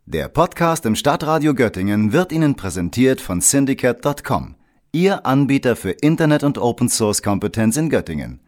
Der Podcast im Stadtradio Göttingen wird Ihnen präsentiert von Syndicate.com, Ihr Anbieter für Internet- und Open-Source-Kompetenz in Göttingen.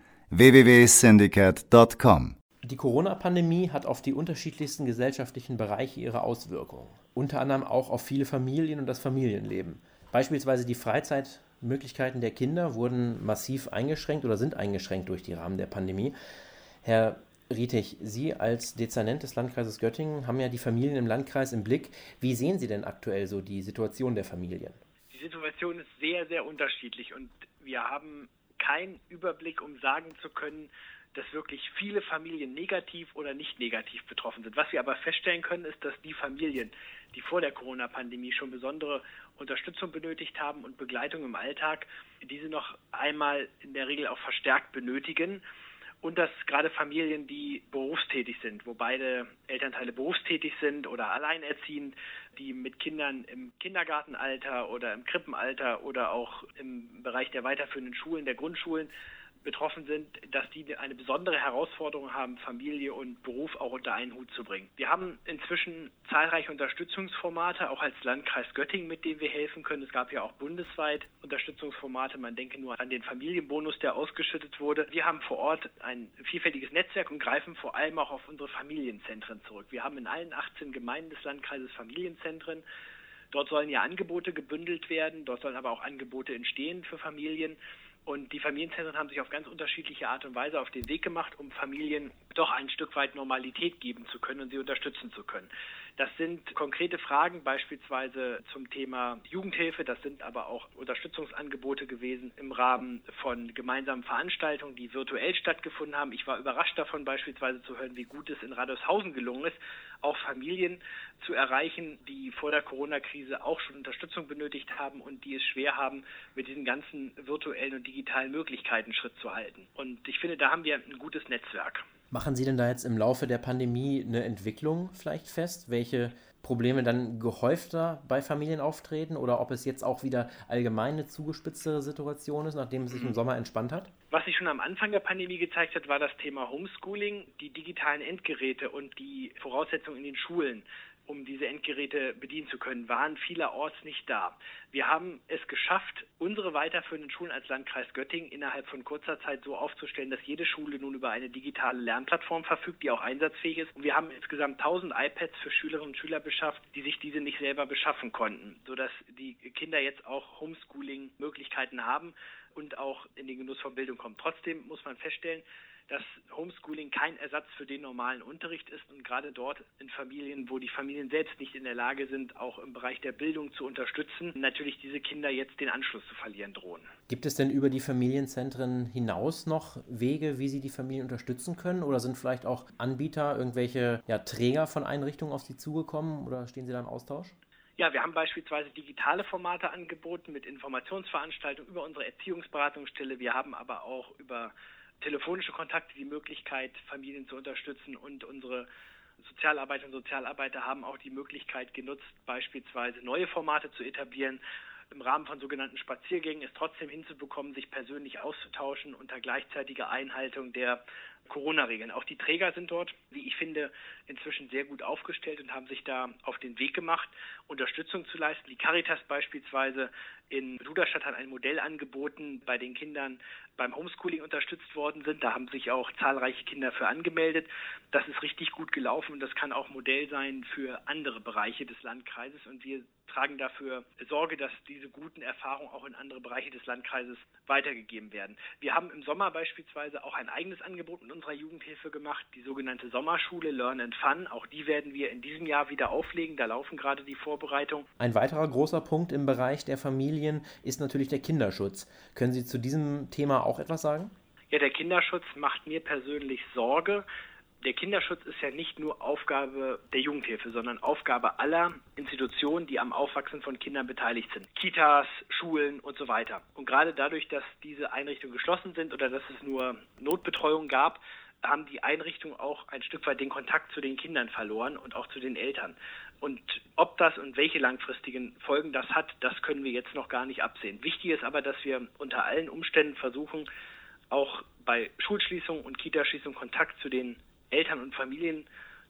www.syndicate.com. Die Corona-Pandemie hat auf die unterschiedlichsten gesellschaftlichen Bereiche ihre Auswirkungen. Unter anderem auch auf viele Familien und das Familienleben. Beispielsweise die Freizeitmöglichkeiten der Kinder wurden massiv eingeschränkt oder sind eingeschränkt durch die Rahmen der Pandemie. Herr Rietig, Sie als Dezernent des Landkreises Göttingen haben ja die Familien im Landkreis im Blick. Wie sehen Sie denn aktuell so die Situation der Familien? Die Situation ist sehr, sehr unterschiedlich und wir haben keinen Überblick, um sagen zu können, dass wirklich viele Familien negativ oder nicht negativ betroffen sind. Was wir aber feststellen können, ist, dass die Familien, die vor der Corona-Pandemie schon besondere Unterstützung benötigt haben und Begleitung im Alltag, diese noch einmal in der Regel auch verstärkt benötigen. Und dass gerade Familien, die berufstätig sind, wo beide Elternteile berufstätig sind oder alleinerziehend, die mit Kindern im Kindergartenalter oder im Krippenalter oder auch im Bereich der weiterführenden Schulen, der Grundschulen betroffen sind, dass die eine besondere Herausforderung haben, Familie und Beruf auch unter einen Hut zu bringen. Wir haben inzwischen zahlreiche Unterstützungsformate, auch als Landkreis Göttingen, mit denen wir helfen können. Es gab ja auch bundesweit Unterstützungsformate. Man denke nur an den Familienbonus, der ausgeschüttet wurde. Wir haben vor Ort ein vielfältiges Netzwerk und greifen vor allem auch auf unsere Familienzentren zurück. Wir haben in allen 18 Gemeinden des Landkreises Familienzentren. Dort sollen ja Angebote gebündelt werden, dort sollen aber auch Angebote entstehen für Familien. Und die Familienzentren haben sich auf ganz unterschiedliche Art und Weise auf den Weg gemacht, um Familien doch ein Stück weit Normalität geben zu können und sie unterstützen zu können. Das sind konkrete Fragen, beispielsweise zum Thema Jugendhilfe. Das sind aber auch Unterstützungsangebote gewesen im Rahmen von gemeinsamen Veranstaltungen, die virtuell stattgefunden haben. Ich war überrascht davon, beispielsweise zu hören, wie gut es in Radolfshausen gelungen ist, auch Familien zu erreichen, die vor der Corona-Krise auch schon Unterstützung benötigt haben und die es schwer haben, mit diesen ganzen virtuellen und digitalen Möglichkeiten Schritt zu halten. Und ich finde, da haben wir ein gutes Netzwerk. Machen Sie denn da jetzt im Laufe der Pandemie eine Entwicklung vielleicht fest, welche Probleme dann gehäufter bei Familien auftreten oder ob es jetzt auch wieder allgemein eine zugespitztere Situation ist, nachdem es sich im Sommer entspannt hat? Was sich schon am Anfang der Pandemie gezeigt hat, war das Thema Homeschooling, die digitalen Endgeräte und die Voraussetzungen in den Schulen, um diese Endgeräte bedienen zu können, waren vielerorts nicht da. Wir haben es geschafft, unsere weiterführenden Schulen als Landkreis Göttingen innerhalb von kurzer Zeit so aufzustellen, dass jede Schule nun über eine digitale Lernplattform verfügt, die auch einsatzfähig ist. Und wir haben insgesamt 1000 iPads für Schülerinnen und Schüler beschafft, die sich diese nicht selber beschaffen konnten, sodass die Kinder jetzt auch Homeschooling-Möglichkeiten haben und auch in den Genuss von Bildung kommen. Trotzdem muss man feststellen, dass Homeschooling kein Ersatz für den normalen Unterricht ist und gerade dort in Familien, wo die Familien selbst nicht in der Lage sind, auch im Bereich der Bildung zu unterstützen, natürlich diese Kinder jetzt den Anschluss zu verlieren drohen. Gibt es denn über die Familienzentren hinaus noch Wege, wie Sie die Familien unterstützen können? Oder sind vielleicht auch Anbieter, irgendwelche Träger von Einrichtungen auf Sie zugekommen oder stehen Sie da im Austausch? Ja, wir haben beispielsweise digitale Formate angeboten mit Informationsveranstaltungen über unsere Erziehungsberatungsstelle. Wir haben aber auch über telefonische Kontakte die Möglichkeit, Familien zu unterstützen und unsere Sozialarbeiterinnen und Sozialarbeiter haben auch die Möglichkeit genutzt, beispielsweise neue Formate zu etablieren. Im Rahmen von sogenannten Spaziergängen es trotzdem hinzubekommen, sich persönlich auszutauschen unter gleichzeitiger Einhaltung der Corona-Regeln. Auch die Träger sind dort, wie ich finde, inzwischen sehr gut aufgestellt und haben sich da auf den Weg gemacht, Unterstützung zu leisten. Die Caritas beispielsweise in Duderstadt hat ein Modell angeboten, bei den Kindern beim Homeschooling unterstützt worden sind. Da haben sich auch zahlreiche Kinder für angemeldet. Das ist richtig gut gelaufen und das kann auch Modell sein für andere Bereiche des Landkreises. Und wir tragen dafür Sorge, dass diese guten Erfahrungen auch in andere Bereiche des Landkreises weitergegeben werden. Wir haben im Sommer beispielsweise auch ein eigenes Angebot mit unserer Jugendhilfe gemacht, die sogenannte Sommerschule Learn and Fun. Auch die werden wir in diesem Jahr wieder auflegen. Da laufen gerade die Vorbereitungen. Ein weiterer großer Punkt im Bereich der Familien ist natürlich der Kinderschutz. Können Sie zu diesem Thema auch etwas sagen? Ja, der Kinderschutz macht mir persönlich Sorge. Der Kinderschutz ist ja nicht nur Aufgabe der Jugendhilfe, sondern Aufgabe aller Institutionen, die am Aufwachsen von Kindern beteiligt sind. Kitas, Schulen und so weiter. Und gerade dadurch, dass diese Einrichtungen geschlossen sind oder dass es nur Notbetreuung gab, haben die Einrichtungen auch ein Stück weit den Kontakt zu den Kindern verloren und auch zu den Eltern. Und ob das und welche langfristigen Folgen das hat, das können wir jetzt noch gar nicht absehen. Wichtig ist aber, dass wir unter allen Umständen versuchen, auch bei Schulschließungen und Kitaschließungen Kontakt zu den Eltern und Familien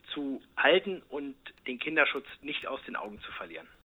zu halten und den Kinderschutz nicht aus den Augen zu verlieren.